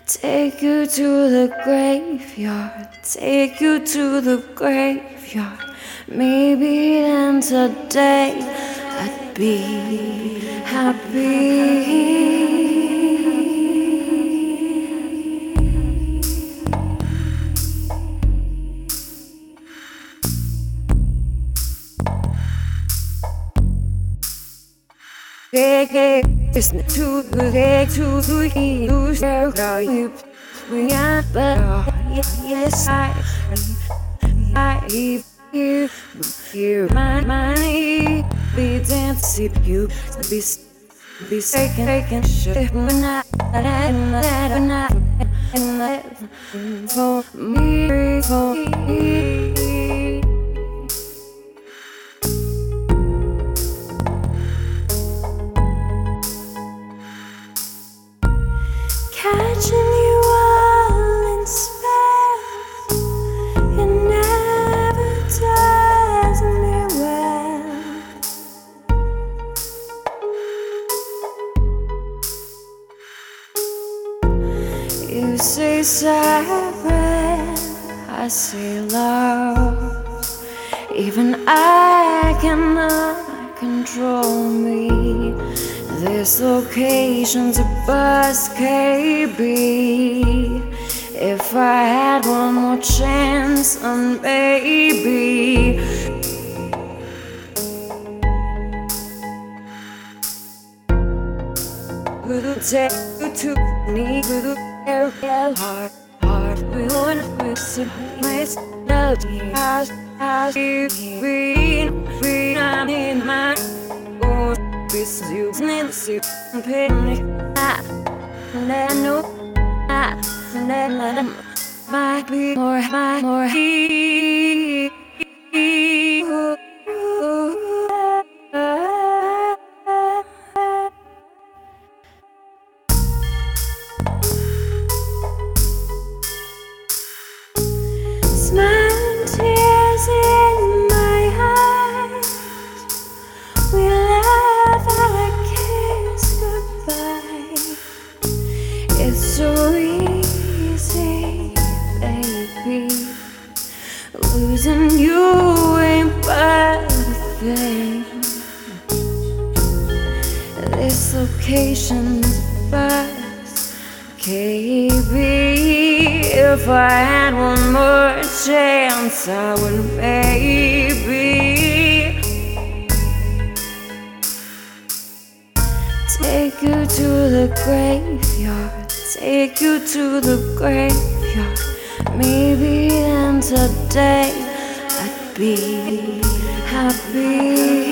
Take you to the graveyard, take you to the graveyard. Maybe then today I'd be happy. Listen to the day to the use their life. We are better. Yes, I hear my mind be dancing. You be taking shit when I for me. Catching you all in spells, it never does me well. You say siren, I say love. Even I cannot control me. This location's a bus, KB. If I had one more chance, and maybe would take you to me, would hard, we wouldn't miss it. Love as you've been, I'm in my this you need to pay. Let know let them might be more smiling tears in my eyes. We laugh and kiss goodbye. It's so easy, baby. Losing you ain't but a thing. This location's bus, KB. If I had one more chance, I would maybe take you to the graveyard, take you to the graveyard. Maybe then today I'd be happy.